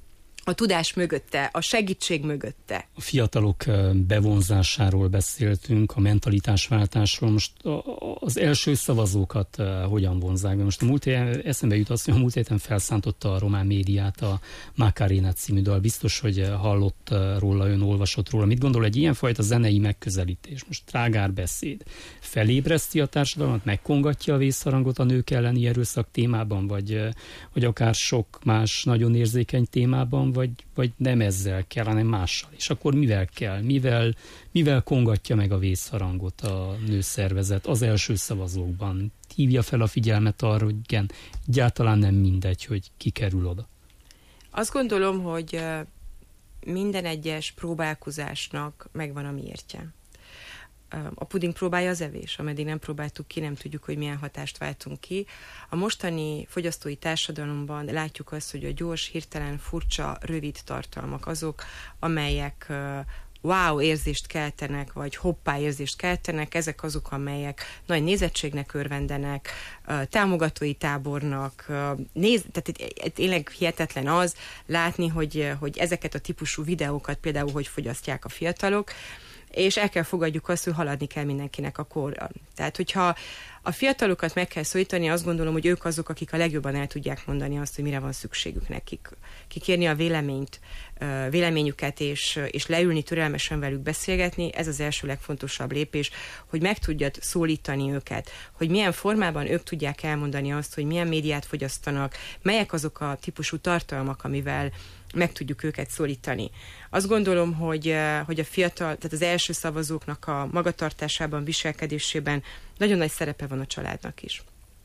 a tudás mögötte, a segítség mögötte. A fiatalok bevonzásáról beszéltünk, a mentalitásváltásról. Most az első szavazókat hogyan vonzák be? Most a múlt héten eszembe jut az, hogy a múlt héten felszántotta a román médiát a Macarena című dal. Biztos, hogy hallott róla, ön olvasott róla. Mit gondol egy ilyenfajta zenei megközelítés? Most trágárbeszéd. Felébreszti a társadalmat, megkongatja a vészharangot a nők elleni erőszak témában, vagy, vagy akár sok más nagyon érzékeny témában, Vagy, vagy nem ezzel kell, hanem mással. És akkor mivel kell? Mivel, mivel kongatja meg a vészharangot a nőszervezet az első szavazókban? Hívja fel a figyelmet arra, hogy igen, egyáltalán nem mindegy, hogy ki kerül oda. Azt gondolom, hogy minden egyes próbálkozásnak megvan a miértje. A puding próbálja az evés, ameddig nem próbáltuk ki, nem tudjuk, hogy milyen hatást váltunk ki. A mostani fogyasztói társadalomban látjuk azt, hogy a gyors, hirtelen, furcsa, rövid tartalmak azok, amelyek wow érzést keltenek, vagy hoppá érzést keltenek, ezek azok, amelyek nagy nézettségnek örvendenek, támogatói tábornak, néz, tehát tényleg hihetetlen az látni, hogy, hogy ezeket a típusú videókat például, hogy fogyasztják a fiatalok, és el kell fogadjuk azt, hogy haladni kell mindenkinek a korra. Tehát, hogyha a fiatalokat meg kell szólítani, azt gondolom, hogy ők azok, akik a legjobban el tudják mondani azt, hogy mire van szükségük nekik. Kikérni a véleményt, véleményüket, és, és leülni, türelmesen velük beszélgetni, ez az első legfontosabb lépés, hogy meg tudjad szólítani őket, hogy milyen formában ők tudják elmondani azt, hogy milyen médiát fogyasztanak, melyek azok a típusú tartalmak, amivel meg tudjuk őket szólítani. Azt gondolom, hogy, hogy a fiatal, tehát az első szavazóknak a magatartásában, viselkedésében nagyon nagy szerepe van a családnak is.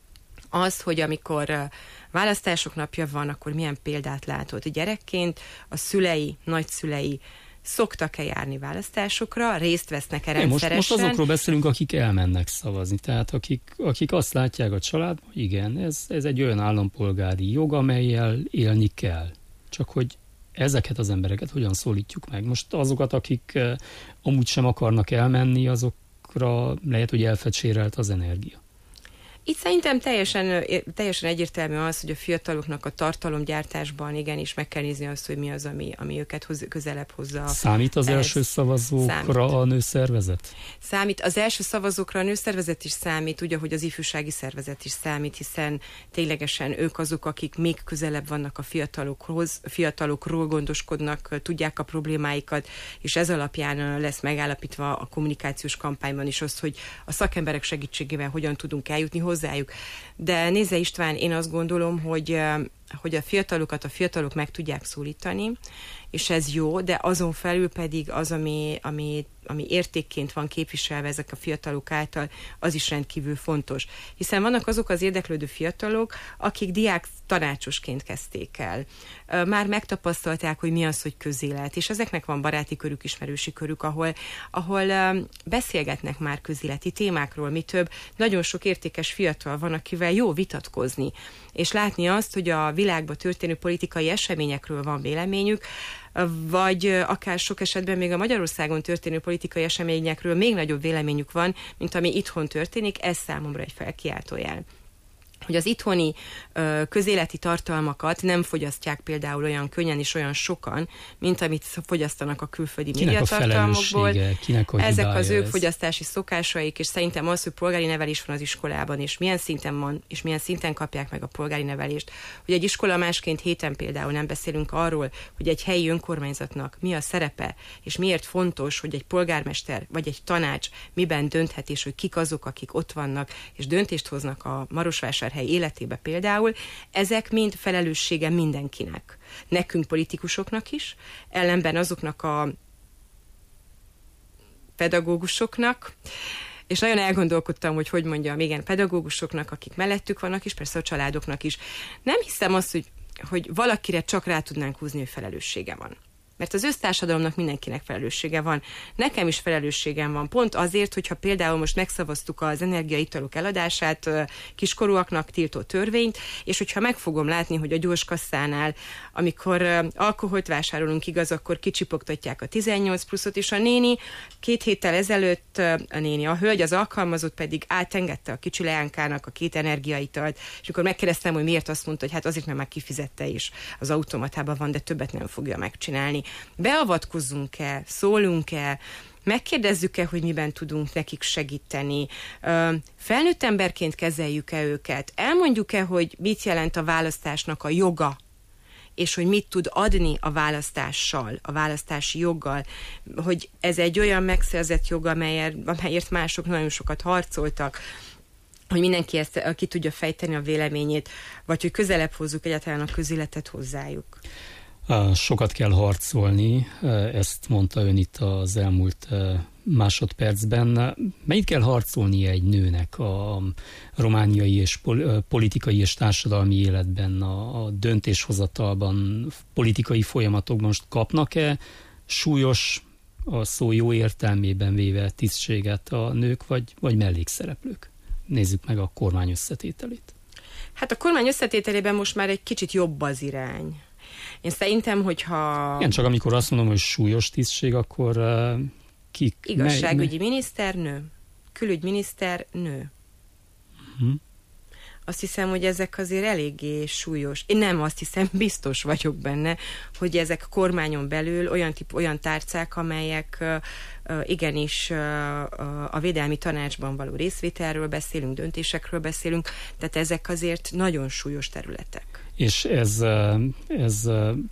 Az, hogy amikor választások napja van, akkor milyen példát látod. Gyerekként a szülei, nagyszülei szoktak-e járni választásokra, részt vesznek-e rendszeresen? Most, most azokról beszélünk, akik elmennek szavazni. Tehát akik, akik azt látják a családban, igen, ez, ez egy olyan állampolgári jog, amellyel élni kell. Csak hogy ezeket az embereket hogyan szólítjuk meg? Most azokat, akik uh, amúgy sem akarnak elmenni, azokra lehet, hogy elfecsérelt az energia. Itt szerintem teljesen, teljesen egyértelmű az, hogy a fiataloknak a tartalomgyártásban igenis meg kell nézni azt, hogy mi az, ami, ami őket hoz, közelebb hozza. Számít az Ez első szavazókra számít. A nőszervezet? Számít. Az első szavazókra a nőszervezet is számít, úgy, ahogy az ifjúsági szervezet is számít, hiszen ténylegesen ők azok, akik még közelebb vannak a fiatalokhoz, fiatalokról gondoskodnak, tudják a problémáikat, és ez alapján lesz megállapítva a kommunikációs kampányban is az, hogy a szakemberek segítségével hogyan tudunk eljutni hozzájuk. De nézze István, én azt gondolom, hogy, hogy a fiatalokat a fiatalok meg tudják szólítani, és ez jó, de azon felül pedig az, ami, ami, ami értékként van képviselve ezek a fiatalok által, az is rendkívül fontos. Hiszen vannak azok az érdeklődő fiatalok, akik diák tanácsosként kezdték el. Már megtapasztalták, hogy mi az, hogy közélet, és ezeknek van baráti körük, ismerősi körük, ahol, ahol beszélgetnek már közéleti témákról, mi több, nagyon sok értékes fiatal van, akivel jó vitatkozni, és látni azt, hogy a világban történő politikai eseményekről van véleményük, vagy akár sok esetben még a Magyarországon történő politikai eseményekről még nagyobb véleményük van, mint ami itthon történik, ez számomra egy felkiáltójel. Hogy az itthoni ö, közéleti tartalmakat nem fogyasztják például olyan könnyen és olyan sokan, mint amit fogyasztanak a külföldi médiatartalmokból. Kinek a Ezek az ők ez? fogyasztási szokásaik, és szerintem az, hogy polgári nevelés van az iskolában, és milyen szinten van, és milyen szinten kapják meg a polgári nevelést. Hogy egy iskola másként héten például nem beszélünk arról, hogy egy helyi önkormányzatnak mi a szerepe, és miért fontos, hogy egy polgármester vagy egy tanács miben dönthet, és hogy kik azok, akik ott vannak, és döntést hoznak a Marosvásárhely életébe például, ezek mind felelőssége mindenkinek. Nekünk politikusoknak is, ellenben azoknak a pedagógusoknak, és nagyon elgondolkodtam, hogy hogy mondjam, igen, pedagógusoknak, akik mellettük vannak, és persze a családoknak is. Nem hiszem azt, hogy, hogy valakire csak rá tudnánk húzni, hogy felelőssége van. Mert az össztársadalomnak mindenkinek felelőssége van. Nekem is felelősségem van. Pont azért, hogyha például most megszavaztuk az energiaitalok eladását kiskorúaknak tiltó törvényt, és hogyha meg fogom látni, hogy a gyorskasszánál, amikor alkoholt vásárolunk, igaz, akkor kicsipogtatják a tizennyolc pluszot, és a néni két héttel ezelőtt, a néni, a hölgy, az alkalmazott pedig átengedte a kicsi leánkának a két energiaitalt, és akkor megkérdeztem, hogy miért, azt mondta, hogy hát azért, mert már kifizette is, az automatában van, de többet nem fogja megcsinálni. Beavatkozzunk-e, szólunk-e, megkérdezzük-e, hogy miben tudunk nekik segíteni, felnőtt emberként kezeljük-e őket, elmondjuk-e, hogy mit jelent a választásnak a joga, és hogy mit tud adni a választással, a választási joggal, hogy ez egy olyan megszerzett jog, amelyért, amelyért mások nagyon sokat harcoltak, hogy mindenki ezt ki tudja fejteni a véleményét, vagy hogy közelebb hozzuk egyáltalán a közéletet hozzájuk. Sokat kell harcolni, ezt mondta ön itt az elmúlt másodpercben. Mennyit kell harcolnia egy nőnek a romániai és politikai és társadalmi életben, a döntéshozatalban, politikai folyamatokban? Most kapnak-e súlyos, a szó jó értelmében véve tisztséget a nők, vagy, vagy mellékszereplők? Nézzük meg a kormány összetételét. Hát a kormány összetételében most már egy kicsit jobb az irány. Én szerintem, hogyha... Igen, csak amikor azt mondom, hogy súlyos tisztség, akkor uh, kik? Igazságügyi mely, miniszter, nő. Külügyminiszter, nő. Uh-huh. Azt hiszem, hogy ezek azért eléggé súlyos. Én nem azt hiszem, biztos vagyok benne, hogy ezek kormányon belül olyan, tip, olyan tárcák, amelyek uh, uh, igenis uh, uh, a védelmi tanácsban való részvételről beszélünk, döntésekről beszélünk, tehát ezek azért nagyon súlyos területek. És ez, ez,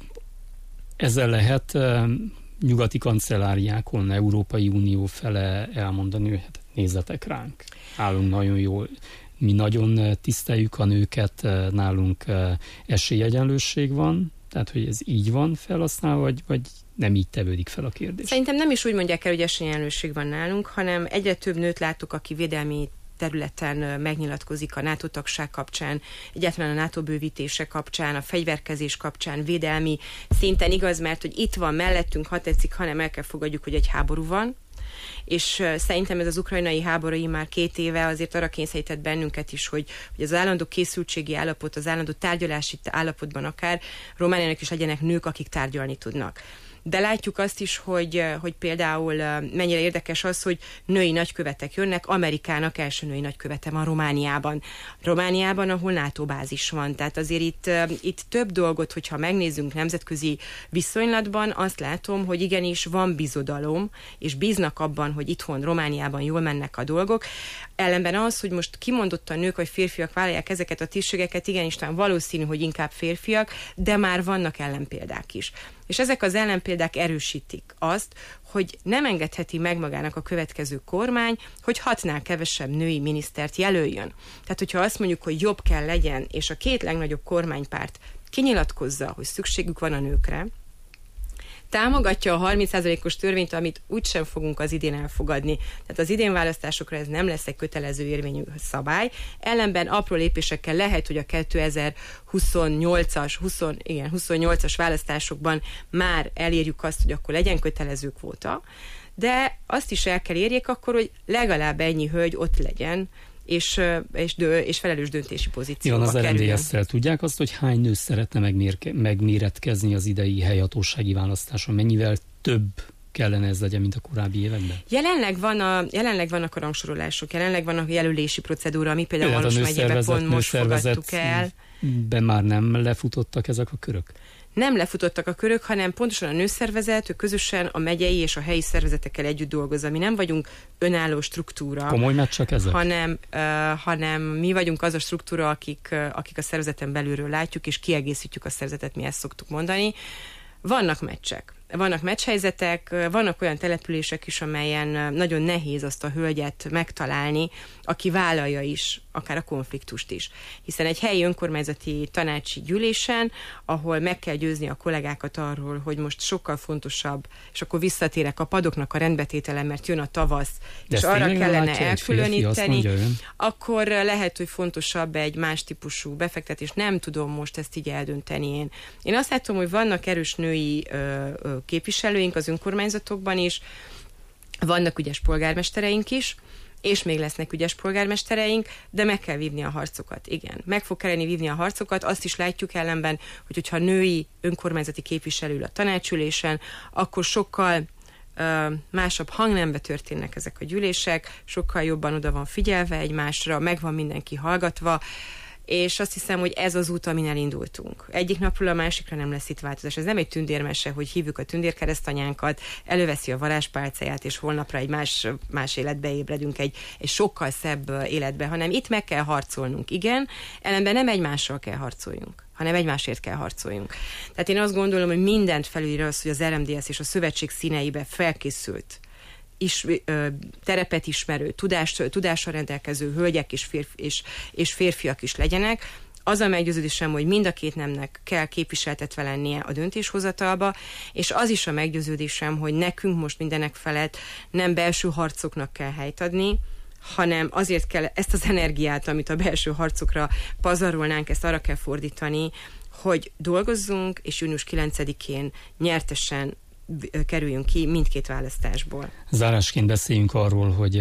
ezzel lehet nyugati kancelláriákon, Európai Unió fele elmondani, hogy hát nézzetek ránk, állunk nagyon jól, mi nagyon tiszteljük a nőket, nálunk esélyegyenlőség van, tehát hogy ez így van felhasználva, vagy, vagy nem így tevődik fel a kérdés? Szerintem nem is úgy mondják el, hogy esélyegyenlőség van nálunk, hanem egyre több nőt látok, aki védelmi területen megnyilatkozik a NATO tagság kapcsán, egyáltalán a NATO bővítése kapcsán, a fegyverkezés kapcsán, védelmi szinten, igaz, mert hogy itt van mellettünk, ha tetszik, hanem el kell fogadjuk, hogy egy háború van, és szerintem ez az ukrajnai háború már két éve azért arra kényszerített bennünket is, hogy, hogy az állandó készültségi állapot, az állandó tárgyalási állapotban akár Romániának is legyenek nők, akik tárgyalni tudnak. De látjuk azt is, hogy, hogy például mennyire érdekes az, hogy női nagykövetek jönnek, Amerikának első női nagykövete van Romániában. Romániában, ahol NATO bázis van. Tehát azért itt, itt több dolgot, hogyha megnézzünk nemzetközi viszonylatban, azt látom, hogy igenis van bizodalom, és bíznak abban, hogy itthon Romániában jól mennek a dolgok. Ellenben az, hogy most kimondottan nők vagy férfiak vállalják ezeket a tisztségeket, igenis talán valószínű, hogy inkább férfiak, de már vannak ellenpéldák is. És ezek az ellenpéldák erősítik azt, hogy nem engedheti meg magának a következő kormány, hogy hatnál kevesebb női minisztert jelöljön. Tehát, hogyha azt mondjuk, hogy jobb kell legyen, és a két legnagyobb kormánypárt kinyilatkozza, hogy szükségük van a nőkre, támogatja a harminc százalékos törvényt, amit úgysem fogunk az idén elfogadni. Tehát az idén választásokra ez nem lesz egy kötelező érvényű szabály. Ellenben apró lépésekkel lehet, hogy a kétezer-huszonnyolcas, húsz, igen, huszonnyolcas választásokban már elérjük azt, hogy akkor legyen kötelező kvóta, de azt is el kell érjék akkor, hogy legalább ennyi hölgy ott legyen, és, és, dö, és felelős döntési pozícióba kerüljön. Az er em dé es-szel tudják azt, hogy hány nő szeretne megmérke, megméretkezni az idei helyhatósági választáson? Mennyivel több kellene ez legyen, mint a korábbi években? Jelenleg, van a, jelenleg vannak a rangsorolások, jelenleg van a jelölési procedúra, ami például Maros megyében pont most fogadtuk el. De már nem lefutottak ezek a körök? Nem lefutottak a körök, hanem pontosan a nőszervezet, ő közösen a megyei és a helyi szervezetekkel együtt dolgoz. Mi nem vagyunk önálló struktúra. Komoly meccsek ezek? Hanem, uh, hanem mi vagyunk az a struktúra, akik, uh, akik a szervezeten belülről látjuk, és kiegészítjük a szervezetet, mi ezt szoktuk mondani. Vannak meccsek. Vannak meccshelyzetek, vannak olyan települések is, amelyen nagyon nehéz azt a hölgyet megtalálni, aki vállalja is, akár a konfliktust is. Hiszen egy helyi önkormányzati tanácsi gyűlésen, ahol meg kell győzni a kollégákat arról, hogy most sokkal fontosabb, és akkor visszatérek a padoknak a rendbetétele, mert jön a tavasz, de és arra kellene elkülöníteni, akkor lehet, hogy fontosabb egy más típusú befektetés. Nem tudom most ezt így eldönteni én. Én azt látom, hogy vannak erős női ö, ö, képviselőink az önkormányzatokban is, vannak ügyes polgármestereink is, és még lesznek ügyes polgármestereink, de meg kell vívni a harcokat, igen. Meg fog kelleni vívni a harcokat, azt is látjuk ellenben, hogy hogyha női önkormányzati képviselő ül a tanácsülésen, akkor sokkal uh, másabb hangnembe történnek ezek a gyűlések, sokkal jobban oda van figyelve egymásra, meg van mindenki hallgatva, és azt hiszem, hogy ez az út, amin elindultunk. Egyik napról a másikra nem lesz itt változás. Ez nem egy tündérmese, hogy hívjuk a tündérkeresztanyánkat, előveszi a varázspálcáját, és holnapra egy más, más életbe ébredünk, egy, egy sokkal szebb életbe, hanem itt meg kell harcolnunk. Igen, ellenben nem egymással kell harcoljunk, hanem egymásért kell harcoljunk. Tehát én azt gondolom, hogy mindent felülír az, hogy az er em dé es és a szövetség színeibe felkészült, is, ö, terepet ismerő, tudást, tudással rendelkező hölgyek és, férfi, és, és férfiak is legyenek. Az a meggyőződésem, hogy mind a két nemnek kell képviseltetve lennie a döntéshozatalba, és az is a meggyőződésem, hogy nekünk most mindenek felett nem belső harcoknak kell helyt adni, hanem azért kell ezt az energiát, amit a belső harcokra pazarolnánk, ezt arra kell fordítani, hogy dolgozzunk, és június kilencedikén nyertesen kerüljünk ki mindkét választásból. Zárásként beszéljünk arról, hogy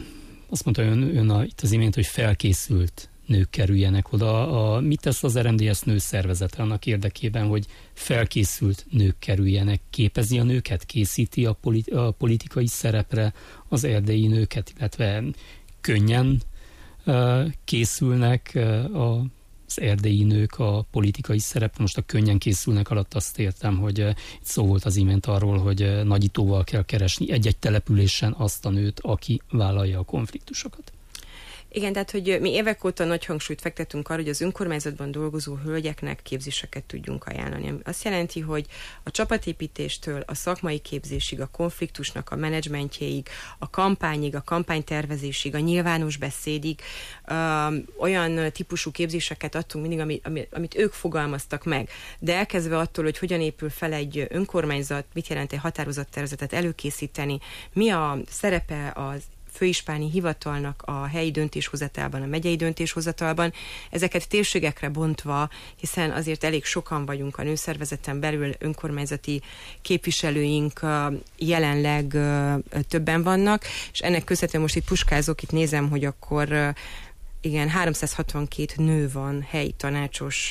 azt mondta ön, ön a, itt az imént, hogy felkészült nők kerüljenek oda. A, mit tesz az er em dé es nőszervezete annak érdekében, hogy felkészült nők kerüljenek? Képezi a nőket? Készíti a, politi- a politikai szerepre az erdélyi nőket, illetve könnyen uh, készülnek uh, a az erdélyi nők a politikai szerep, most a könnyen készülnek alatt azt értem, hogy uh, itt szó volt az imént arról, hogy uh, nagyítóval kell keresni egy-egy településen azt a nőt, aki vállalja a konfliktusokat. Igen, tehát, hogy mi évek óta nagy hangsúlyt fektetünk arra, hogy az önkormányzatban dolgozó hölgyeknek képzéseket tudjunk ajánlani. Azt jelenti, hogy a csapatépítéstől a szakmai képzésig, a konfliktusnak a menedzsmentjéig, a kampányig, a kampánytervezésig, a nyilvános beszédig ö, olyan típusú képzéseket adtunk mindig, ami, ami, amit ők fogalmaztak meg. De elkezdve attól, hogy hogyan épül fel egy önkormányzat, mit jelent egy határozattervezetet előkészíteni, mi a szerepe az főispáni hivatalnak a helyi döntéshozatalban, a megyei döntéshozatalban, ezeket térségekre bontva, hiszen azért elég sokan vagyunk a nőszervezeten belül, önkormányzati képviselőink jelenleg többen vannak, és ennek köszönhetően most itt puskázok, itt nézem, hogy akkor igen, háromszázhatvankét nő van helyi tanácsos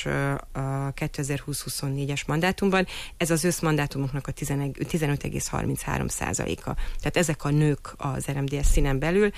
a kétezer-húsz-huszonnégyes mandátumban. Ez az összmandátumoknak a tizenöt egész harminchárom százaléka. Tehát ezek a nők az er em dé es színen belül,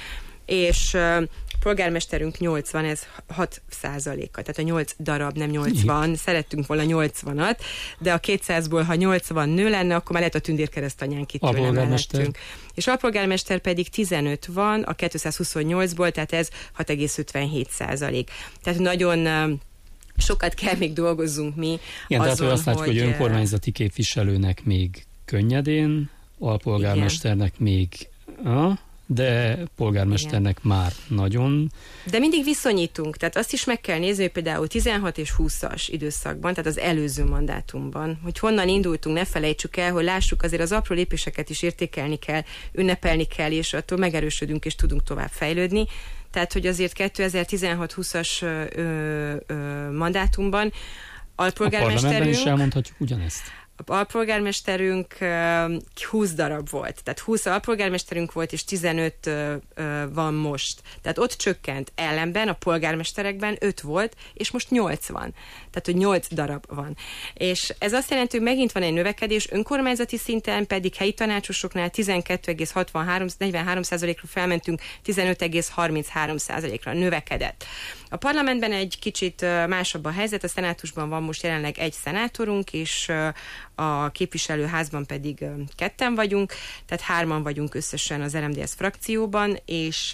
és uh, polgármesterünk nyolcvan, ez hat százaléka, tehát a nyolc darab, nem nyolcvan, szerettünk volna nyolcvanat, de a kétszázból, ha nyolcvan nő lenne, akkor már lehet a tündérkeresztanyánk itt ülne mellettünk. És a polgármester pedig tizenöt van, a kétszázhuszonnyolcból, tehát ez hat egész ötvenhét százalék. Tehát nagyon uh, sokat kell még dolgozzunk mi. Igen, azon, tehát azt látjuk, hogy, hogy önkormányzati képviselőnek még könnyedén, alpolgármesternek igen. még... Ah, de polgármesternek igen. már nagyon. De mindig viszonyítunk, tehát azt is meg kell nézni, hogy például tizenhat és húszas időszakban, tehát az előző mandátumban, hogy honnan indultunk, ne felejtsük el, hogy lássuk, azért az apró lépéseket is értékelni kell, ünnepelni kell, és attól megerősödünk, és tudunk tovább fejlődni. Tehát, hogy azért kétezer-tizenhat-húszas ö, ö, mandátumban alpolgármesterünk... A parlamentben is elmondhatjuk ugyanezt. A alpolgármesterünk húsz darab volt, tehát húsz alpolgármesterünk volt, és tizenöt van most. Tehát ott csökkent, ellenben a polgármesterekben öt volt, és most nyolc van. Tehát, hogy nyolc darab van. És ez azt jelenti, hogy megint van egy növekedés, önkormányzati szinten pedig helyi tanácsosoknál tizenkettő egész hatvanhárom negyvenhárom százalékra felmentünk, tizenöt egész harminchárom százalékra növekedett. A parlamentben egy kicsit másabb a helyzet, a szenátusban van most jelenleg egy szenátorunk, és a képviselőházban pedig ketten vagyunk, tehát hárman vagyunk összesen az er em dé es frakcióban, és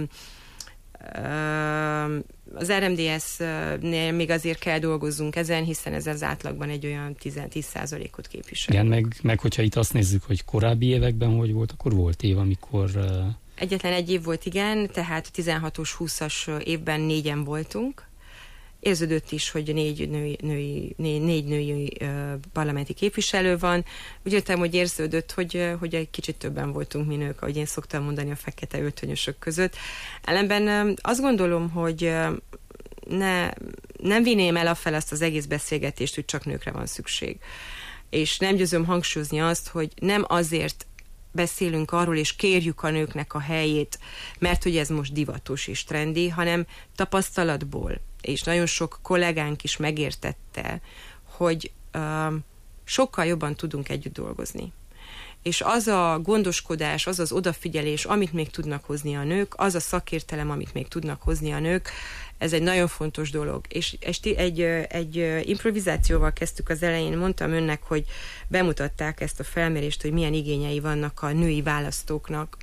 az er em dé es-nél még azért kell dolgozzunk ezen, hiszen ez az átlagban egy olyan tíz százalékot képvisel. Igen, meg, meg hogyha itt azt nézzük, hogy korábbi években hogy volt, akkor volt év, amikor... Egyetlen egy év volt, igen, tehát a tizenhatos húszas évben négyen voltunk. Érződött is, hogy négy női, női, négy, négy női uh, parlamenti képviselő van. Úgy értem, hogy érződött, hogy, uh, hogy egy kicsit többen voltunk mi nők, ahogy én szoktam mondani a fekete öltönyösök között. Ellenben uh, azt gondolom, hogy uh, ne, nem vinném el afel azt az egész beszélgetést, hogy csak nőkre van szükség. és nem győzöm hangsúlyozni azt, hogy nem azért beszélünk arról, és kérjük a nőknek a helyét, mert hogy ez most divatos és trendi, hanem tapasztalatból, és nagyon sok kollégánk is megértette, hogy uh, sokkal jobban tudunk együtt dolgozni. És az a gondoskodás, az az odafigyelés, amit még tudnak hozni a nők, az a szakértelem, amit még tudnak hozni a nők, ez egy nagyon fontos dolog. És egy, egy improvizációval kezdtük az elején, mondtam önnek, hogy bemutatták ezt a felmérést, hogy milyen igényei vannak a női választóknak.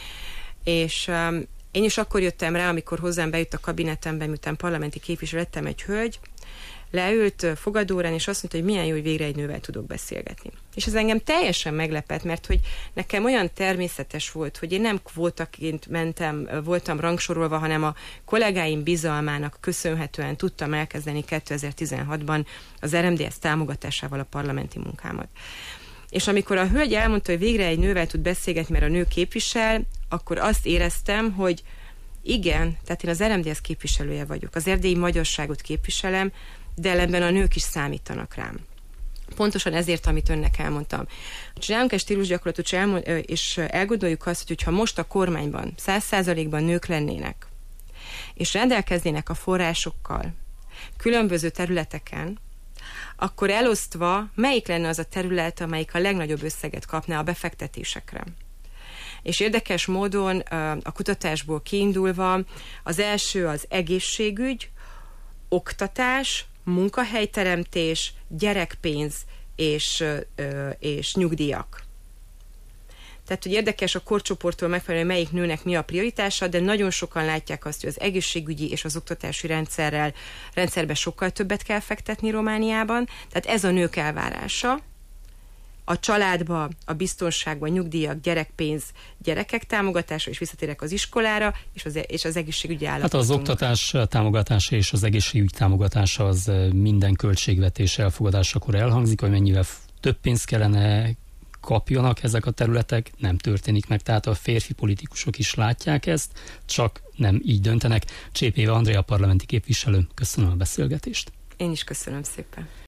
És um, én is akkor jöttem rá, amikor hozzám bejött a kabinetembe, miután parlamenti képviselő lettem, egy hölgy, leült fogadórán, és azt mondta, hogy milyen jó, hogy végre egy nővel tudok beszélgetni. És ez engem teljesen meglepett, mert hogy nekem olyan természetes volt, hogy én nem kvótaként mentem, voltam rangsorolva, hanem a kollégáim bizalmának köszönhetően tudtam elkezdeni kétezer-tizenhatban az er em dé es támogatásával a parlamenti munkámat. És amikor a hölgy elmondta, hogy végre egy nővel tud beszélgetni, mert a nő képvisel, akkor azt éreztem, hogy igen, tehát én az er em dé es képviselője vagyok, az erdélyi magyarságot képviselem, de ellenben a nők is számítanak rám. Pontosan ezért, amit önnek elmondtam. Csinálunk egy stílusgyakorlatot, és elgondoljuk azt, hogy ha most a kormányban száz százalékban nők lennének, és rendelkeznének a forrásokkal különböző területeken, akkor elosztva melyik lenne az a terület, amelyik a legnagyobb összeget kapná a befektetésekre. És érdekes módon a kutatásból kiindulva az első az egészségügy, oktatás, munkahelyteremtés, gyerekpénz és, és nyugdíjak. Tehát, hogy érdekes a korcsoporttól megfelelően, melyik nőnek mi a prioritása, de nagyon sokan látják azt, hogy az egészségügyi és az oktatási rendszerrel, rendszerbe sokkal többet kell fektetni Romániában. Tehát ez a nők elvárása. A családba, a biztonságba, nyugdíjak, gyerekpénz, gyerekek támogatása, és visszatérek az iskolára, és az, és az egészségügyi állapotunk. Hát az oktatás támogatása és az egészségügy támogatása az minden költségvetés elfogadásakor elhangzik, hogy mennyivel több pénzt kellene kapjanak ezek a területek, nem történik meg, tehát a férfi politikusok is látják ezt, csak nem így döntenek. Csép Éva Andrea parlamenti képviselő, köszönöm a beszélgetést. Én is köszönöm szépen.